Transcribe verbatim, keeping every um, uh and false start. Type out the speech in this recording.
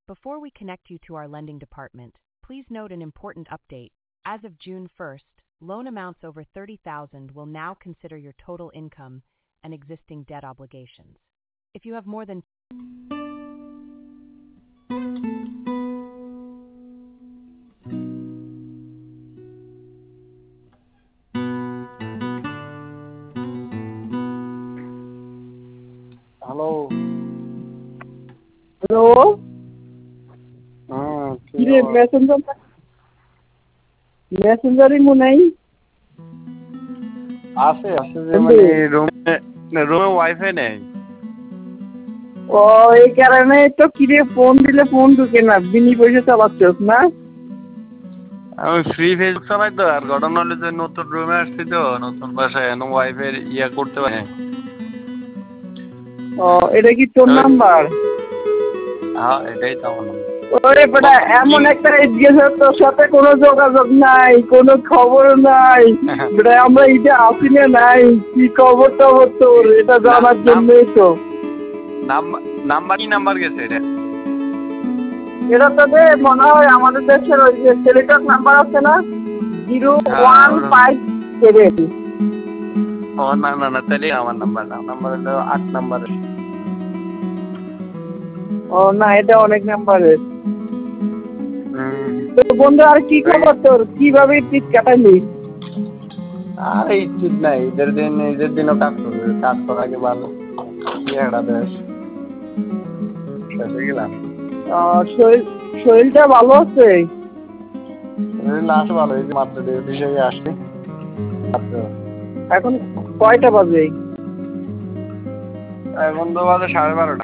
Before we connect you to our lending department, please note an important update. As of June first, loan amounts over thirty thousand will now consider your total income and existing debt obligations. If you have more than hello. Hello. হুম, কি কিরে খবর? Messenger মেসেঞ্জারই মনে নাই। আছে আছে যে মানে রুমে রুমে ওয়াইফাই নেই। ও এই কারণে তো কিরে ফোন দিলে ফোন ঢুকে না, বিনি পয়সা চালাচ্ছস না? আমি ফ্রি ফেসবুক চালাই তো, আর ঘটনা হলো যে নতুন রুমে আসছি তো, নতুন বাসায় এখন ওয়াইফাই ইয়া করতে পারি। ও এটা কি তোর নাম্বার? হ্যাঁ এটাই তো আমার নাম্বার। ওরে বেটা, এমন একটা জিজ্ঞেস তোর সাথে কোনো যোগাযোগ নাই, কোনো খবর নাই বেটা, আমরা ইটা আসি না নাই, কি খবর টবর তোর এটা জানার জন্যই তো। নাম্বার কি নাম্বার গেছে এটা? এটা তো মনে হয় আমাদের দেশের ওই যে টেলিটক নাম্বার আছে না, জিরো ওয়ান ফাইভ সেভেন। ও না না না, তাহলে আমার নাম্বার না, নাম্বার হলো আট নাম্বারের। ও না, এটা অনেক নাম্বারের। তো বন্ধু আর কি খবর তোর, কিভাবে ঈদ কাটালি? আর ঈদ নাই, ঈদের দিন ঈদের দিনও কাজ করবে, কাজ করাকে ভালো একটা দেশ শেষে গেলাম। শরীর শরীরটা ভালো আছে? লাস্ট ভালো, এই যে মাত্র ডিউটি থেকে আসছি। এখন কয়টা বাজে? এখন তো বাজে সাড়ে বারোটা।